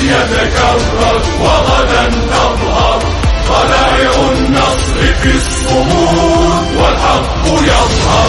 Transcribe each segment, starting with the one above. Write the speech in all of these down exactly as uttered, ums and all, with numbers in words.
يتكرر وغدا تظهر طلائع النصر في الصمود والحق يظهر.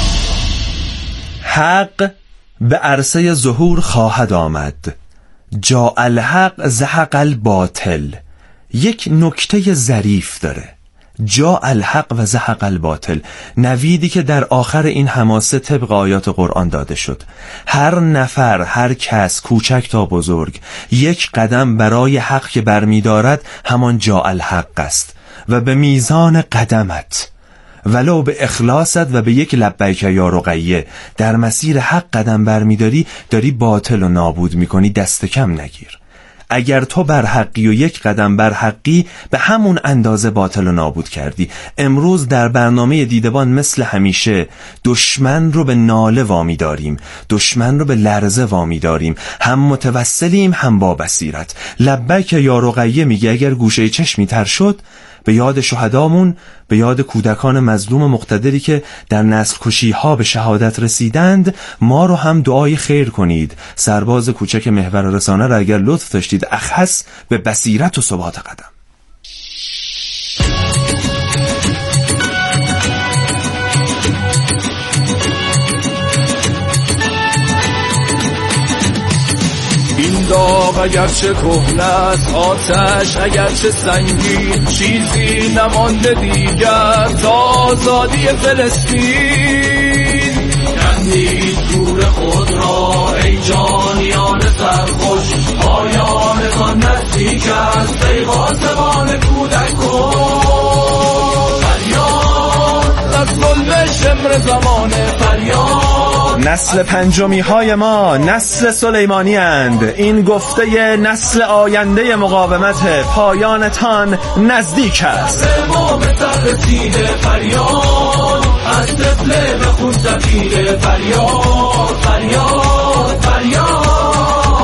حق به عرصه ظهور خواهد آمد. جاء الحق زهق الباطل. یک نکته ظریف داره، جاء الحق و زهق الباطل، نویدی که در آخر این حماسه طبق آیات قرآن داده شد. هر نفر، هر کس، کوچک تا بزرگ، یک قدم برای حق که برمی‌دارد همان جاء الحق است و به میزان قدمت ولو به اخلاصت و به یک لبیک یا رقیه در مسیر حق قدم برمی‌داری، داری باطل و نابود می‌کنی. دست کم نگیر. اگر تو بر حقی و یک قدم بر حقی، به همون اندازه باطل و نابود کردی. امروز در برنامه دیدبان مثل همیشه دشمن رو به ناله وامی داریم، دشمن رو به لرزه وامی داریم. هم متوسلیم هم با بصیرت. لبیک یا رقیه میگه اگر گوشه چشمی تر شد، به یاد شهدامون، به یاد کودکان مظلوم مقتدری که در نسل کشی ها به شهادت رسیدند، ما رو هم دعای خیر کنید. سرباز کوچک محور رسانه را اگر لطف داشتید اخص به بصیرت و ثبات قدم. این داغ اگرچه کهنه است، آتش اگرچه سنگین، چیزی نمانده دیگر تا آزادی فلسطین. کندید شور خود را ای جانیان سرخوش، پایانتان نزدیک است ای قاسمان کودک کن. فریاد از ظلم شمر زمانه، فریاد. نسل پنجمی های ما نسل سلیمانی اند. این گفته نسل آینده مقاومت، پایانتان نزدیک است. ما به سر رسیده فریاد، از طفل به خود زفیره فریاد، فریاد، فریاد.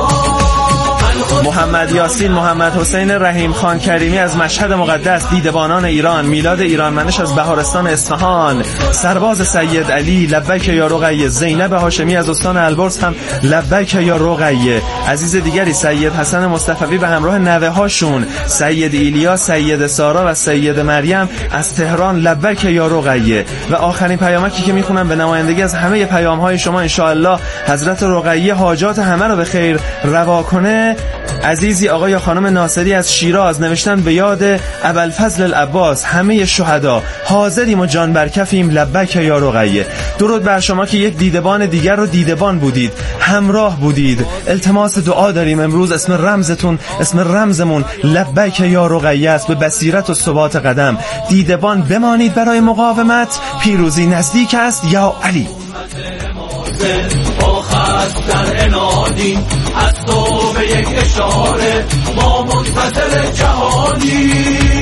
محمد یاسین محمد حسین رحیم خان کریمی از مشهد مقدس، دیدبانان ایران، میلاد ایرانمنش از بهارستان اصفهان، سرباز سید علی لبیک یا رقیه، زینب هاشمی از استان البرز هم لبیک یا رقیه، عزیز دیگری سید حسن مصطفی به همراه نوه هاشون، سید ایلیا، سید سارا و سید مریم از تهران لبیک یا رقیه. و آخرین پیامکی که میخونم به نمایندگی از همه پیام های شما، انشاءالله حضرت رقیه حاجات همه رو به خیر روا کنه. عزیزی آقای یا خانم ناصری از شیراز نوشتن به یاد ابوالفضل العباس همه شهدا حاضریم و جان برکفیم لبیک یا رقیه. درود بر شما که یک دیدبان دیگر رو دیدبان بودید، همراه بودید. التماس دعا داریم امروز، اسم رمزتون، اسم رمزمون لبیک یا رقیه است. به بصیرت و ثبات قدم دیدبان بمانید برای مقاومت، پیروزی نزدیک است یا علی. با خست در انادیم، از تو به یک اشاره ما منتظر جهانی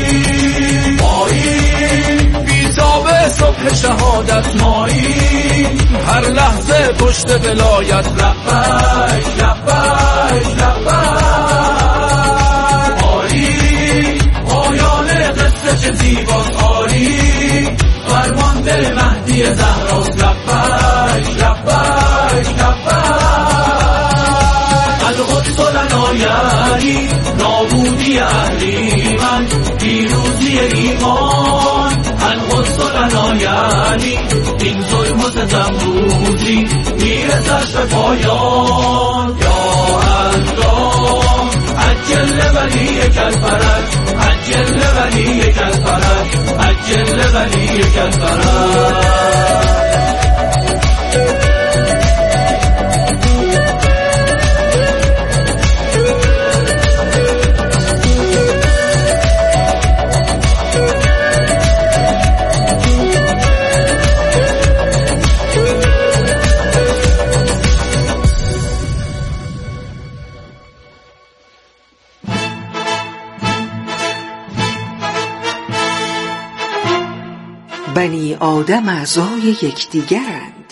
ماییم، بی‌تاب صبح شهادت ماییم، هر لحظه پشت ولایت لبیک لبیک لبیک. آری پایان قصه چه زیباست، آری فرمانده مهدی زهراست لبیک لبیک لبیک. القدس لنا یعنی نابودی اهریمن، پیروزی ایمان. القدس لنا یعنی این ظلم و ستم روزی میرسد به پایان. یا الله عجل ولیک الفرج، عجل ولیک الفرج، عجل ولیک الفرج. بنی آدم اعضای یکدیگرند.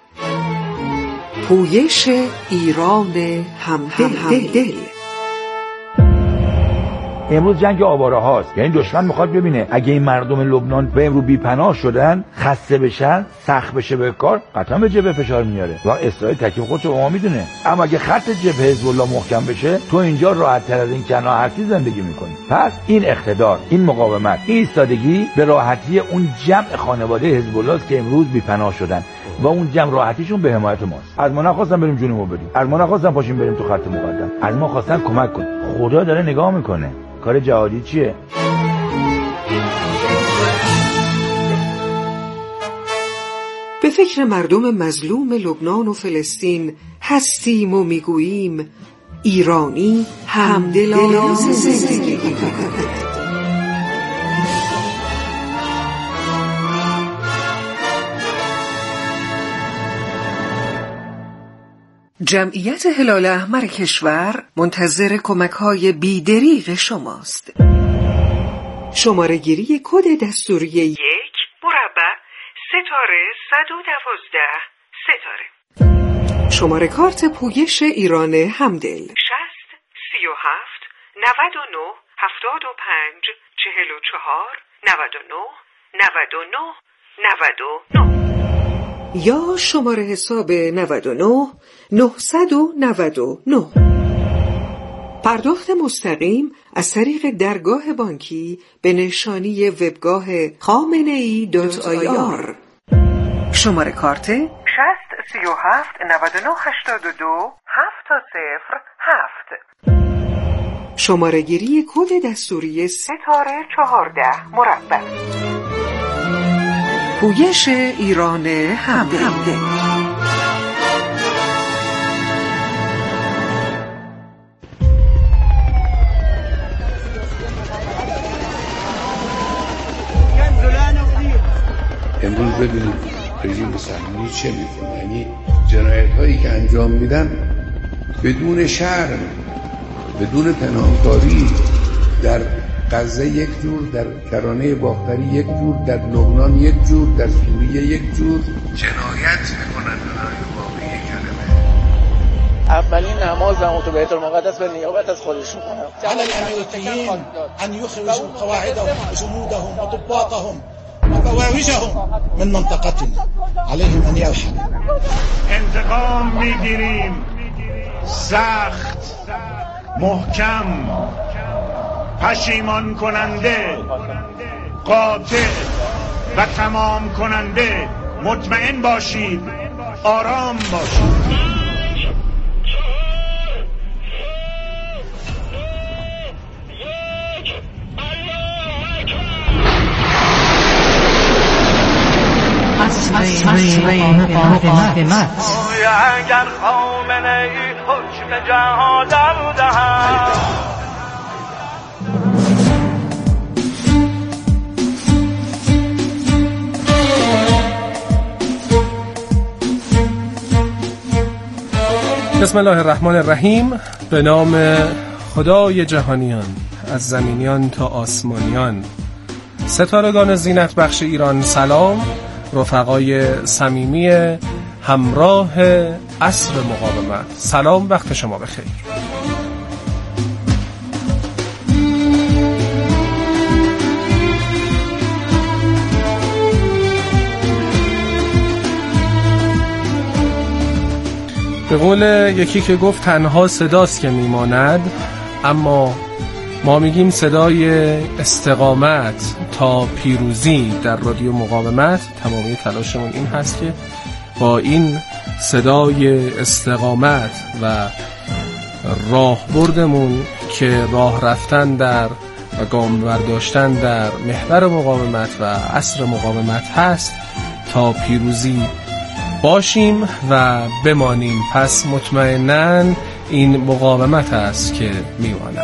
پویش ایران همدل. امروز جنگ آواره هاست، یعنی دشمن میخواد ببینه اگه این مردم لبنان به امروز بی‌پناه شدن، خسته بشن، سخت بشه به کار، قطعا به جبهه فشار میاره و اسرائیل تکلیف خودش رو میدونه. اما اگه خط جبهه حزب الله محکم بشه، تو اینجا راحت تر از این کنار هرچی زندگی میکنی. پس این اقتدار، این مقاومت، این ایستادگی به راحتی اون جمع خانواده حزب الله است که امروز بی‌پناه شدن و اون جمع راحتیشون به حمایت ماست. از ما نخواستن بریم جونمو بدیم، از ما نخواستن پاشیم بریم تو خط مقدم، از ما خواستن کمک کن. خدا داره نگاه میکنه. کار جهادی چیه؟ به فکر مردم مظلوم لبنان و فلسطین هستیم و میگوییم ایرانی همدلانه زندگی کند. جمعیت هلال احمر کشور منتظر کمک‌های بی‌دریغ شماست. شماره گیری کد دستوری یک مربع ستاره صد و دوازده ستاره. شماره کارت پویش ایران همدل شصت سی و هفت نود و نه هفتاد و پنج چهل و چهار نود و نه نود و نه نود و نه یا شماره حساب نود و نه نهصد و نود و نه. پرداخت مستقیم از طریق درگاه بانکی به نشانی وبگاه خامنه‌ای دات آی آر. شماره کارت شصت سی و هفت نود و نه هشتاد و دو هفت صفر هفت. شماره گیری کد دستوری ستاره چهارده مربع. پویش ایران همدل. امروز ببینید رژیم صهیونی چه میکنه، یعنی جنایت هایی که انجام میدن بدون شرم، بدون پنهانکاری، در غزه یک جور، در کرانه باختری یک جور، در لبنان یک جور، در سوریه یک جور جنایت میکنن. واقعی کلمه اولین نمازم تو بیت المقدس به نیابت از خودشون کنم. على الامریکیین ان یخرجوا قواعدهم وجنودهم وضباطهم وبواوجهم من منطقتنا عليهم ان يرحلوا. انتقام میگیریم سخت، محکم، پشیمان کننده، قاطع و تمام کننده. مطمئن باشید، آرام باشید. اصل مقاومت. اگر خامنه ای حکم جهاد دهد. بسم الله الرحمن الرحیم. به نام خدای جهانیان، از زمینیان تا آسمانیان. ستارگان زینت بخش ایران سلام. رفقای صمیمی همراه عصر مقاومت سلام، وقت شما بخیر. به قول یکی که گفت تنها صداست که میماند، اما ما میگیم صدای استقامت تا پیروزی در رادیو مقاومت. تمامی تلاشمون این هست که با این صدای استقامت و راهبردمون که راه رفتن در و گام برداشتن در محور مقاومت و عصر مقاومت هست تا پیروزی باشیم و بمانیم. پس مطمئناً این مقاومت است که میماند.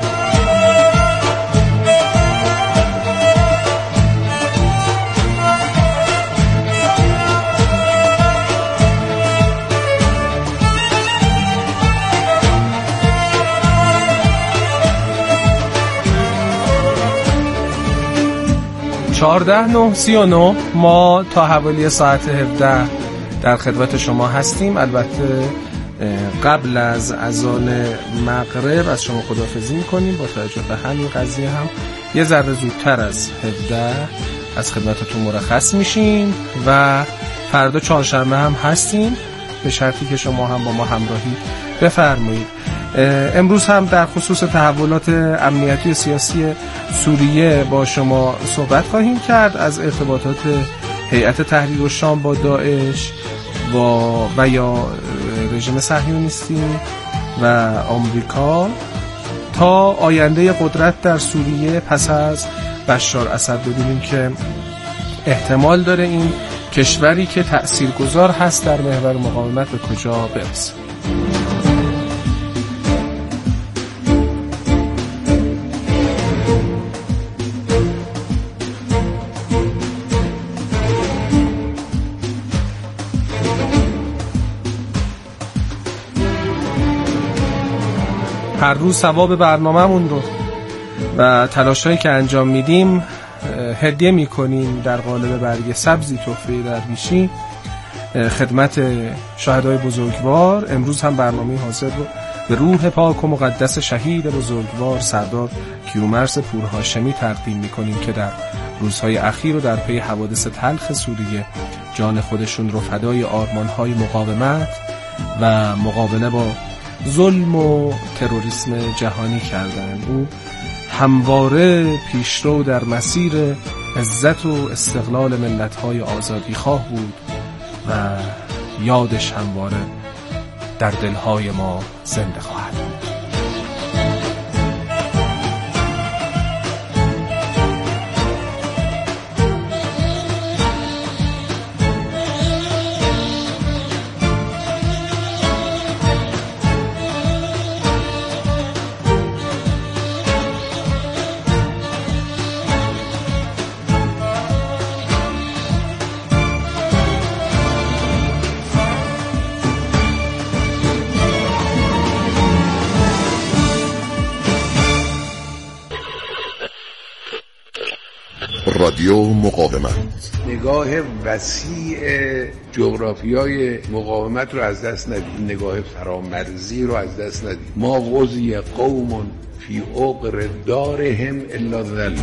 چهارده نه سی و نه ما تا حوالی ساعت هفده در خدمت شما هستیم. البته قبل از اذان مغرب از شما خداحافظی میکنیم. با توجه به همین قضیه هم یه ذره زودتر از هفده از خدمتتون مرخص میشیم و فردا چهارشنبه هم هستیم به شرطی که شما هم با ما همراهی بفرمایید. امروز هم در خصوص تحولات امنیتی و سیاسی سوریه با شما صحبت خواهیم کرد، از ارتباطات هیئت تحریر الشام با داعش و و یا رژیم صهیونیستی و آمریکا تا آینده قدرت در سوریه پس از بشار اسد، ببینیم که احتمال داره این کشوری که تأثیرگذار هست در محور مقاومت به کجا برسه. هر روز ثواب برنامه‌مون رو و تلاشایی که انجام میدیم هدیه میکنیم در قالب برگ سبزی تحفه درویشی خدمت شهدای بزرگوار. امروز هم برنامه حاضر رو به روح پاک و مقدس شهید بزرگوار سردار کیومرث پورهاشمی تقدیم میکنیم که در روزهای اخیر و در پی حوادث تلخ سوریه جان خودشون رو فدای آرمانهای مقاومت و مقابله با ظلم و تروریسم جهانی کردن. او همواره پیشرو در مسیر عزت و استقلال ملت‌های آزادیخواه بود و یادش همواره در دل‌های ما زنده خواهد بود. رادیو مقاومت نگاه وسیع جغرافیای مقاومت رو از دست ندید، نگاه فرامرزی رو از دست ندید. ما غزی قوم فی عقر دارهم الا ذل.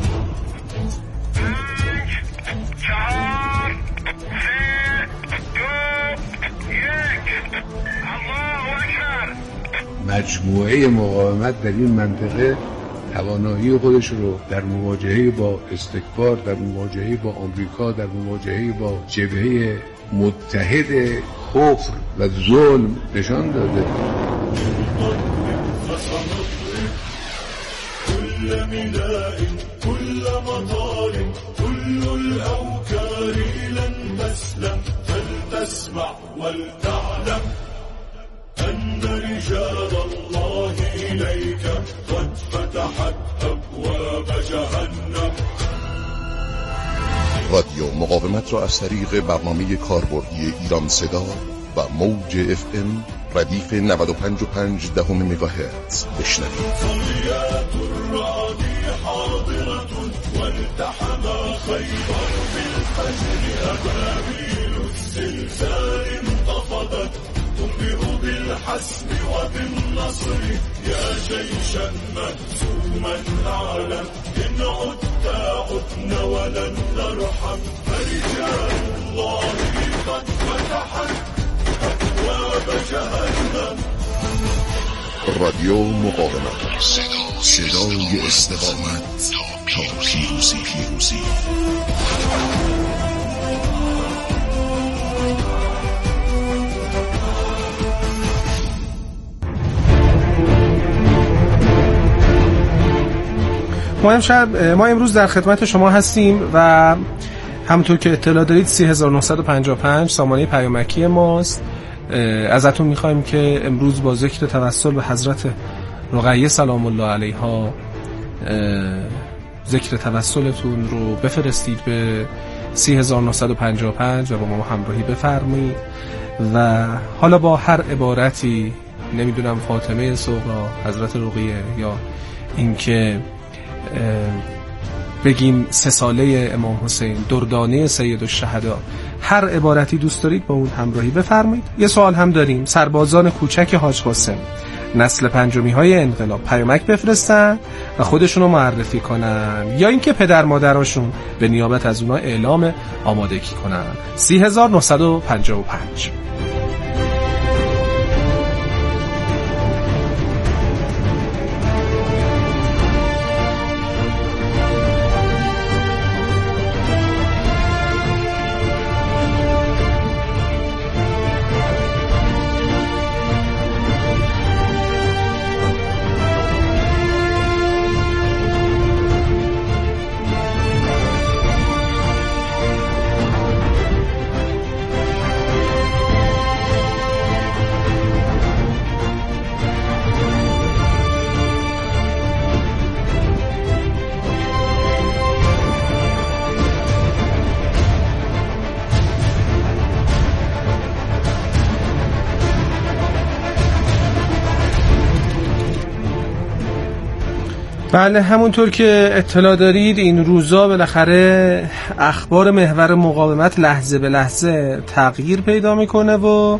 مجموعه مقاومت در این منطقه توانایی خودش رو در مواجهه با استکبار، در مواجهه با آمریکا، در مواجهه با جبهه متحد کفر و ظلم نشان داده. كل ملاء كل مطار كل الأوكار لن تسلم فلتسمع ولتعلم أن رجال الله إليك قد فتحت أبواب جهنم. رادیو مقاومت را از طریق برنامه کاربردی ایران صدا و موج اف ام ردیف نود و پنج و پنج دهم مگاهرتز بشنوید. صلیات الرادی حاضرة والتحم خیبر بالفجر أبابيل الزلزال انتفضت تنبئ بالحسم وبالنصر يا جيشا مهزوما أعلم إن عدت عدنا ولن نرحم فرجال الله قد فتحت أبواب جهنم. رادیو مقاومت، صدای استقامت تا پیروزی. پیروزی ما امشب ما امروز در خدمت شما هستیم و همونطور که اطلاع دارید سه هزار و نهصد و پنجاه و پنج سامانه پیامکی ماست. ازتون میخوایم که امروز با ذکر توسل به حضرت رقیه سلام الله علیها ذکر توسلتون رو بفرستید به سه هزار و نهصد و پنجاه و پنج و با ما همراهی بفرمایید و حالا با هر عبارتی، نمیدونم فاطمه صغرا، حضرت رقیه، یا اینکه بگیم سه ساله امام حسین، دردانه سید الشهدا، هر عبارتی دوست دارید با اون همراهی بفرمایید. یه سوال هم داریم. سربازان کوچک حاج قاسم نسل پنجمی های انقلاب پیامک بفرستن و خودشونو معرفی کنن یا اینکه پدر مادراشون به نیابت از اونا اعلام آمادگی کنن؟ سی هزار و نهصد و پنجاه و پنج. بله، همونطور که اطلاع دارید این روزا بالاخره اخبار محور مقاومت لحظه به لحظه تغییر پیدا میکنه و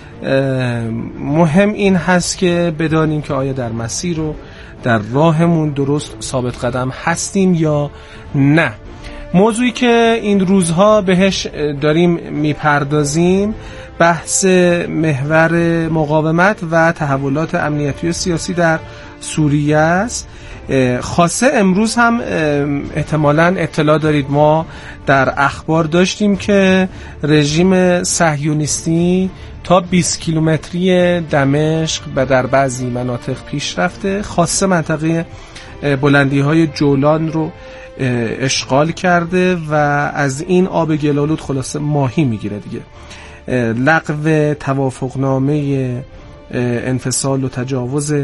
مهم این هست که بدانیم که آیا در مسیر و در راهمون درست ثابت قدم هستیم یا نه. موضوعی که این روزها بهش داریم میپردازیم بحث محور مقاومت و تحولات امنیتی و سیاسی در سوریه است. خاصه امروز هم احتمالاً اطلاع دارید ما در اخبار داشتیم که رژیم صهیونیستی تا بیست کیلومتری دمشق و در بعضی مناطق پیش رفته، خاصه منطقه بلندی های جولان رو اشغال کرده و از این آب گلالود خلاصه ماهی میگیره دیگه. لغو توافقنامه انفصال و تجاوز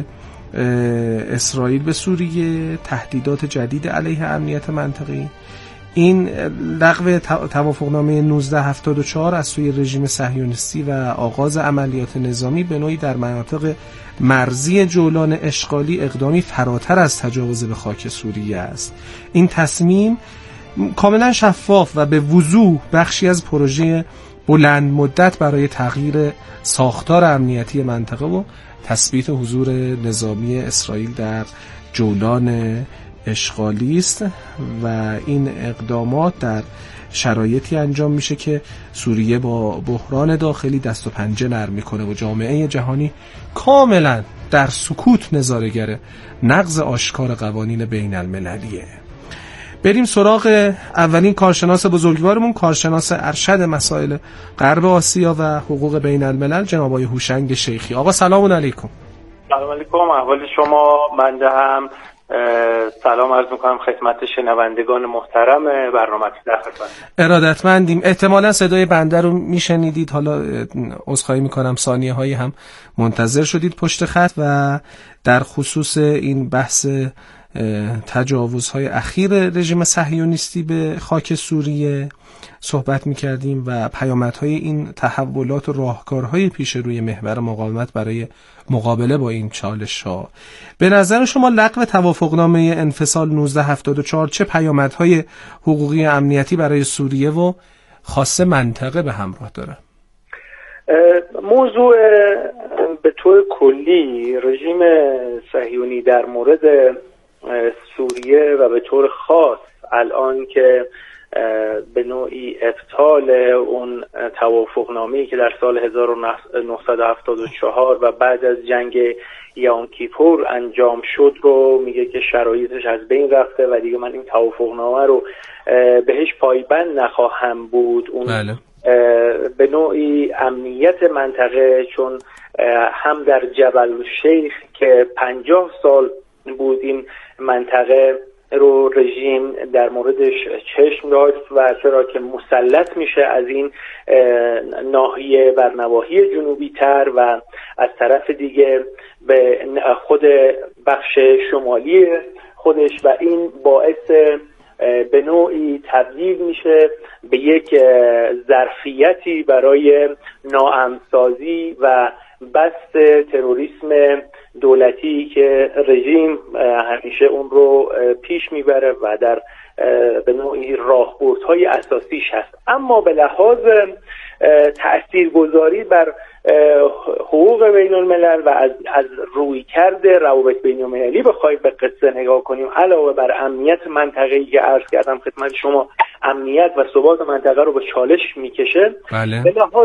اسرائیل به سوریه، تهدیدات جدید علیه امنیت منطقی، این لغو توافقنامه نوزده هفتاد و چهار از سوی رژیم صهیونیستی و آغاز عملیات نظامی به نوعی در مناطق مرزی جولان اشغالی اقدامی فراتر از تجاوز به خاک سوریه است. این تصمیم کاملا شفاف و به وضوح بخشی از پروژه بلند مدت برای تغییر ساختار امنیتی منطقه و تثبیت حضور نظامی اسرائیل در جولان اشغالی است و این اقدامات در شرایطی انجام میشه که سوریه با بحران داخلی دست و پنجه نرم میکنه و جامعه جهانی کاملا در سکوت نظاره‌گر نقض آشکار قوانین بین المللیه. بریم سراغ اولین کارشناس بزرگوارمون، کارشناس ارشد مسائل غرب آسیا و حقوق بین الملل، جناب آقای هوشنگ شیخی. آقا سلام علیکم. سلام علیکم، احوال شما؟ بنده هم سلام عرض میکنم خدمت شنوندگان محترم برنامه در خدمت. ارادتمندیم. احتمالا صدای بنده رو میشنیدید، حالا عذرخواهی میکنم ثانیه هایی هم منتظر شدید پشت خط و در خصوص این بحث تجاوزهای اخیر رژیم صهیونیستی به خاک سوریه صحبت می‌کردیم و پیامدهای این تحولات و راهکارهای پیش روی محور مقاومت برای مقابله با این چالش‌ها. به نظر شما لغو توافقنامه انفصال نوزده هفتاد و چهار چه پیامدهای حقوقی امنیتی برای سوریه و خاصه منطقه به همراه داره؟ موضوع به طور کلی رژیم صهیونی در مورد سوریه و به طور خاص الان که به نوعی ابطال اون توافقنامه‌ای که در سال هزار و نهصد و هفتاد و چهار و بعد از جنگ یوم کیپور انجام شد رو میگه که شرایطش از بین رفته و دیگه من این توافقنامه رو بهش پایبند نخواهم بود. اون بله. به نوعی امنیت منطقه، چون هم در جبل الشیخ که پنجاه سال بود این منطقه رو رژیم در موردش چشم داشت و چرا که مسلط میشه از این ناحیه بر نواحی جنوبی تر و از طرف دیگه به خود بخش شمالی خودش و این باعث به نوعی تبدیل میشه به یک ظرفیتی برای ناامن‌سازی و بست تروریسم دولتی که رژیم همیشه اون رو پیش میبره و در به نوعی راهبردهای اساسیش هست. اما به لحاظ تاثیرگذاری بر حقوق بین الملل و از, از روی کرده روابط بین المللی بخوایم به قصه نگاه کنیم، علاوه بر امنیت منطقه‌ای که عرض کردم خدمت شما، امنیت و ثبات منطقه رو به چالش میکشه. بله. به لحاظ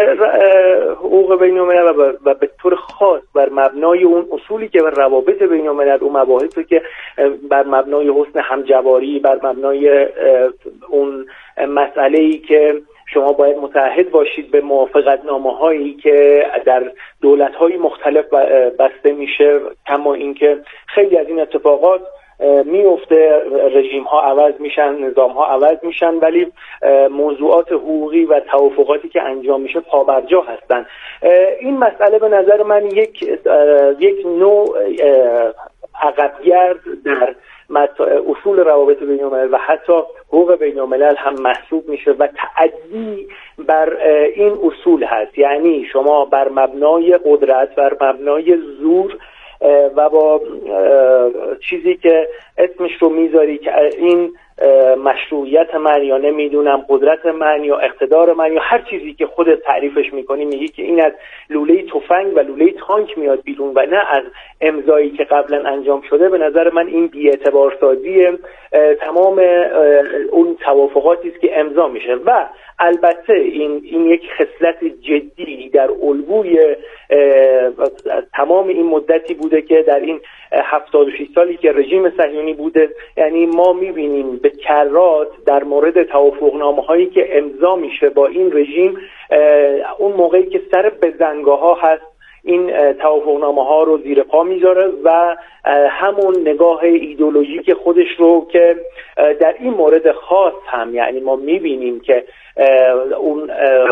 حقوق بین الملل و به طور خاص بر مبنای اون اصولی که بر روابط بین الملل، اون مباحثی که بر مبنای حسن همجواری، بر مبنای اون مسئله‌ای که شما باید متعهد باشید به موافقتنامه‌هایی که در دولت‌های مختلف بسته میشه، کما اینکه خیلی از این اتفاقات میفته، رژیم‌ها عوض میشن، نظام‌ها عوض میشن، ولی موضوعات حقوقی و توافقاتی که انجام میشه پابرجا هستن. این مسئله به نظر من یک یک نوع عقبگرد در اصول روابط بین الملل و حتی حقوق بین الملل هم محسوب میشه و تعدی بر این اصول هست. یعنی شما بر مبنای قدرت، بر مبنای زور و با چیزی که اسمش رو میذاری که این مشروعیت من یا نمیدونم قدرت من یا اقتدار من یا هر چیزی که خودت تعریفش میکنی، میگی که این از لوله تفنگ و لوله تانک میاد بیرون و نه از امضایی که قبلا انجام شده. به نظر من این بی‌اعتبارسازی تمام اون توافقاتی است که امضا میشه و البته این این یک خصلت جدی در الگوی تمام این مدتی بوده که در این هفتاد و شش سالی که رژیم صهیونی بوده. یعنی ما میبینیم به کرات در مورد توافقنامه‌هایی که امضا میشه با این رژیم، اون موقعی که سر بزنگاه‌ها هست این توافقنامه‌ها رو زیر پا میذاره و همون نگاه ایدئولوژیک خودش رو که در این مورد خاص هم، یعنی ما میبینیم که اون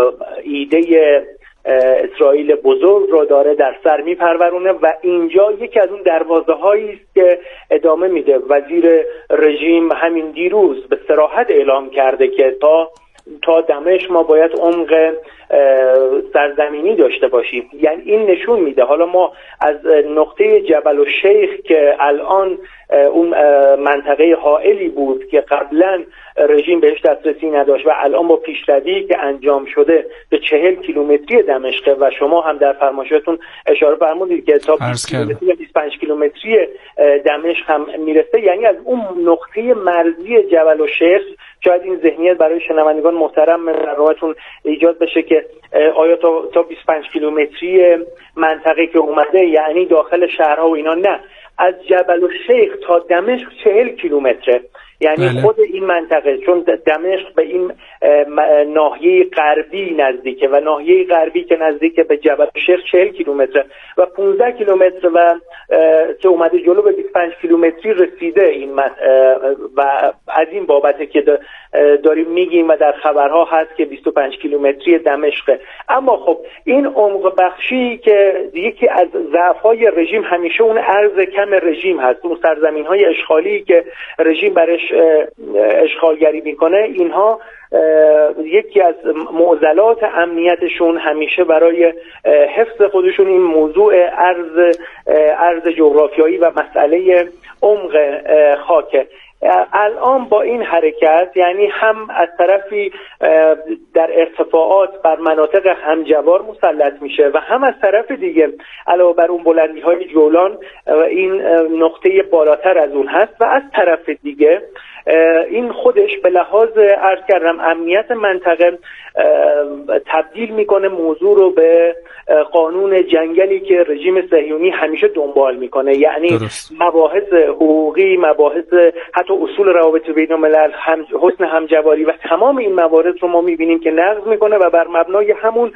ایده اسرائیل بزرگ رو داره در سر میپرورونه و اینجا یکی از اون دروازه هایی است که ادامه میده. وزیر رژیم همین دیروز به صراحت اعلام کرده که تا تا دمشق ما باید عمق سرزمینی داشته باشیم. یعنی این نشون میده حالا ما از نقطه جبل الشیخ که الان اون منطقه حائلی بود که قبلا رژیم بهش دسترسی نداشت و الان با پیشروی که انجام شده به چهل کیلومتری دمشق و شما هم در فرمایشاتون اشاره فرمودید که تا بیست کیلومتری بیست و پنج کیلومتری دمشق هم میرسه. یعنی از اون نقطه مرزی جبل الشیخ شاید این ذهنیت برای شنوندگان محترم راهتون ایجاد بشه که آیا تا تا بیست و پنج کیلومتری منطقه که اومده یعنی داخل شهرها و اینا؟ نه، از جبل الشیخ تا دمشق چهل کیلومتره. یعنی بله. خود این منطقه چون دمشق به این ناحیه غربی نزدیکه و ناحیه غربی که نزدیک به جبل الشیخ چهل کیلومتره و پانزده کیلومتر و که اومده جلو به بیست و پنج کیلومتری رسیده این و از این بابته که داریم میگیم و در خبرها هست که بیست و پنج کیلومتری دمشق. اما خب این عمق بخشی که یکی از ضعف‌های رژیم همیشه اون عرض کم رژیم هست، اون سرزمین‌های اشغالی که رژیم برش اشغالگری میکنه، اینها یکی از معضلات امنیتشون همیشه برای حفظ خودشون این موضوع ارز ارز جغرافیایی و مسئله عمق خاکه. الان با این حرکت یعنی هم از طرفی در ارتفاعات بر مناطق همجوار مسلط میشه و هم از طرف دیگه علاوه بر اون بلندی های جولان این نقطه بالاتر از اون هست و از طرف دیگه این خودش به لحاظ عرض کردم امنیت منطقه تبدیل میکنه موضوع رو به قانون جنگلی که رژیم صهیونی همیشه دنبال میکنه. یعنی درست. مباحث حقوقی، مباحث حتی اصول روابط بین الملل، هم حسن همجواری و تمام این موارد رو ما میبینیم که نقض میکنه و بر مبنای همون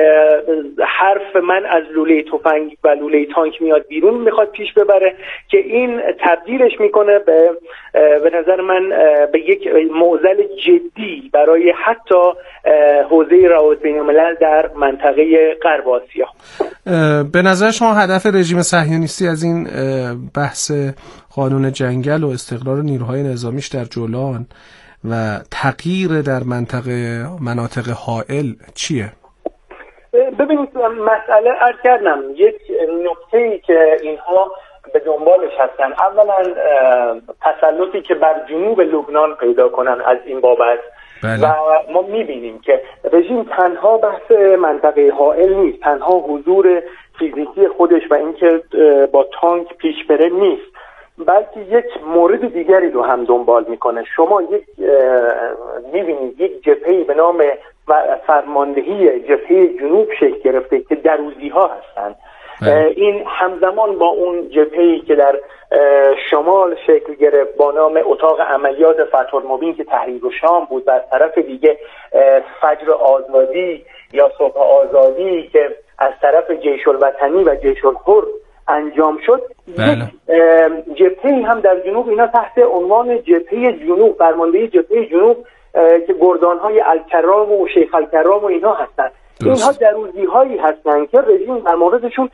حرف من از لوله تفنگ و لوله تانک میاد بیرون میخواد پیش ببره که این تبدیلش میکنه به به نظر من به یک معضل جدی برای حتی حوزه روابط بین الملل در منطقه غرب آسیا. به نظر شما هدف رژیم صهیونیستی از این بحث قانون جنگل و استقلال نیروهای نظامیش در جولان و تغییر در منطقه مناطق حائل چیه؟ ببینید مسئله عرض کردم یک نکته‌ای که اینها به دنبالش هستن. اولا تسلطی که بر جنوب لبنان پیدا کنن از این بابت. بله. و ما میبینیم که رژیم تنها بحث منطقه حائل نیست، تنها حضور فیزیکی خودش و اینکه با تانک پیش بره نیست، بلکه یک مورد دیگری رو هم دنبال میکنه. شما یک میبینید یک جبهه‌ای به نام فرماندهی جبهه جنوب شکل گرفته که دروزی ها هستند. این همزمان با اون جبهه‌ای که در شمال شکل گرفت با نام اتاق عملیات فتح المبین که تحریر شام بود و از طرف دیگه فجر آزادی یا صبح آزادی که از طرف جیش الوطنی و جیش الحر انجام شد. بله. جبهه‌ای هم در جنوب، اینا تحت عنوان جبهه جنوب، فرماندهی جبهه جنوب که گردان‌های الکرام و شیخ الکرام و اینها هستن. اینها دروزی هایی هستن که رژیم در موردشون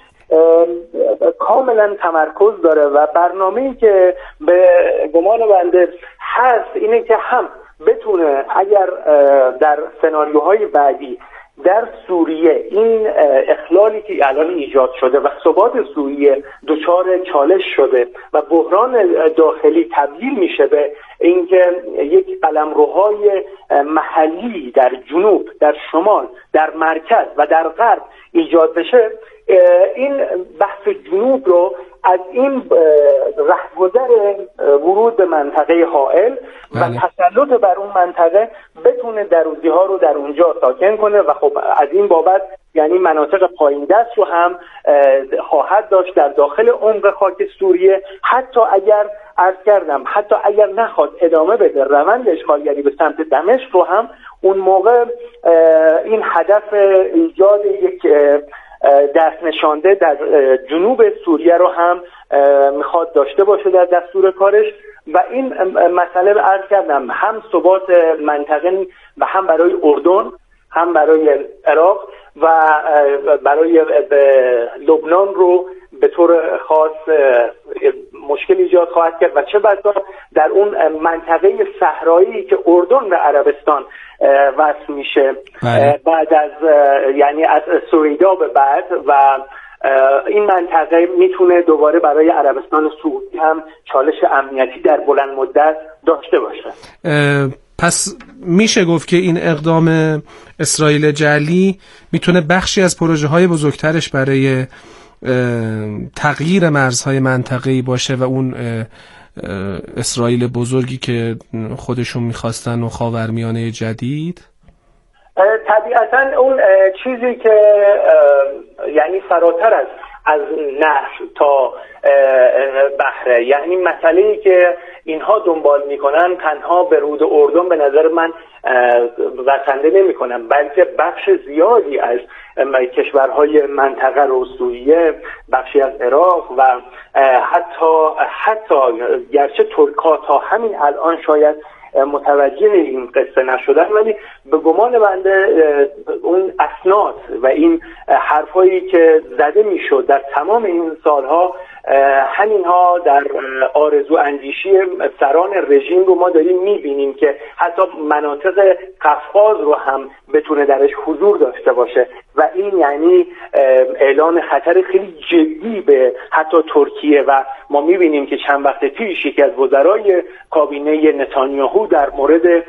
کاملا تمرکز داره و برنامه‌ای که به گمان بنده هست اینه که هم بتونه اگر در سناریوهای بعدی در سوریه این اخلالی که الان ایجاد شده و ثبات سوریه دچار چالش شده و بحران داخلی تبدیل میشه به اینکه یک قلمروهای محلی در جنوب، در شمال، در مرکز و در غرب ایجاد بشه، این بحث جنوب رو از این رهگذر ورود به منطقه حائل و تسلط بر اون منطقه بتونه دروزی ها رو در اونجا ساکن کنه و خب از این بابت یعنی مناطق پایین دست رو هم خواهد داشت در داخل عمق خاک سوریه. حتی اگر عرض کردم حتی اگر نخواد ادامه بده روند اشغالگری به سمت دمشق رو هم اون موقع این هدف ایجاد یک دست نشانده در جنوب سوریه رو هم میخواد داشته باشه در دستور کارش و این مسئله عرض کردم هم ثبات منطقه و هم برای اردن، هم برای عراق و برای لبنان رو به طور خاص مشکل ایجاد خواهد کرد و چه بسا در اون منطقه صحرایی که اردن و عربستان وصل میشه بعد از یعنی از سوریدا به بعد و این منطقه میتونه دوباره برای عربستان سعودی هم چالش امنیتی در بلند مدت داشته باشه. پس میشه گفت که این اقدام اسرائیل جعلی میتونه بخشی از پروژه های بزرگترش برای تغییر مرزهای منطقه‌ای باشه و اون اسرائیل بزرگی که خودشون میخواستن و خاورمیانه جدید. طبیعتا اون چیزی که یعنی فراتر از از نهر تا بحره، یعنی مسئله‌ای که اینها دنبال میکنن تنها به رود اردن به نظر من بسنده نمیکنن، بلکه بخش زیادی از کشورهای منطقه رو، سوریه، بخشی از عراق و حتی حتی گرچه ترک‌ها تا همین الان شاید متوجه این قصه نشدن، ولی به گمان بنده اون اسناد و این حرفایی که زده میشد در تمام این سالها، همینها در آرزو اندیشی سران رژیم رو ما داریم میبینیم که حتی مناطق قفقاز رو هم بتونه درش حضور داشته باشه و این یعنی اعلان خطر خیلی جدی به حتی ترکیه و ما میبینیم که چند وقت پیش یکی از وزرای کابینه نتانیاهو در مورد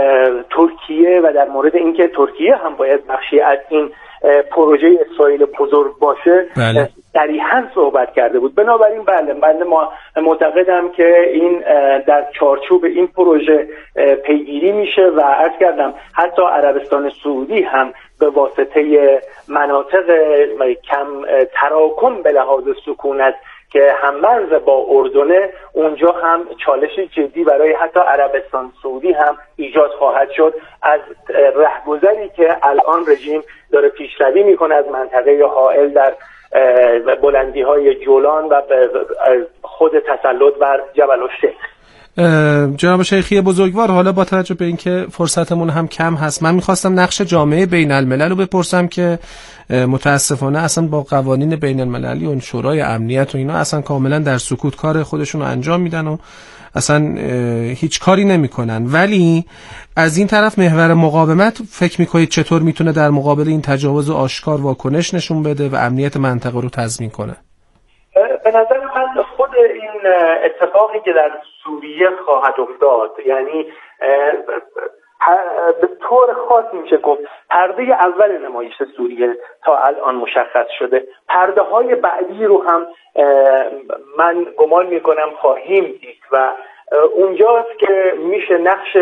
ترکیه و در مورد اینکه ترکیه هم باید بخشی از این پروژه اسرائیل بزرگ باشه بله. صریحاً صحبت کرده بود. بنابراین بله بنده ما معتقدم که این در چارچوب این پروژه پیگیری میشه و عرض کردم حتی عربستان سعودی هم به واسطه مناطق کم تراکم به لحاظ سکونت که هم‌مرز با اردنه، اونجا هم چالش جدی برای حتی عربستان سعودی هم ایجاد خواهد شد از رهگذری که الان رژیم داره پیشروی میکنه از منطقه حائل در بلندی‌های جولان و خود تسلط بر جبل الشیخ. جناب شیخی بزرگوار، حالا با توجه به اینکه فرصتمون هم کم هست، من میخواستم نقش جامعه بین الملل رو بپرسم که متاسفانه اصلا با قوانین بین المللی و شورای امنیت و اینا اصلا کاملا در سکوت کار خودشون رو انجام میدن و اصلا هیچ کاری نمیکنن، ولی از این طرف محور مقاومت فکر میکنید چطور میتونه در مقابل این تجاوز آشکار واکنش نشون بده و امنیت منطقه رو تضمین کنه؟ به نظر من خود این اتفاقی که در سوریه خواهد افتاد، یعنی به طور خاصی میشه گفت پرده اول نمایش سوریه تا الان مشخص شده. پرده های بعدی رو هم من گمان میکنم خواهیم دید و اونجاست که میشه نقش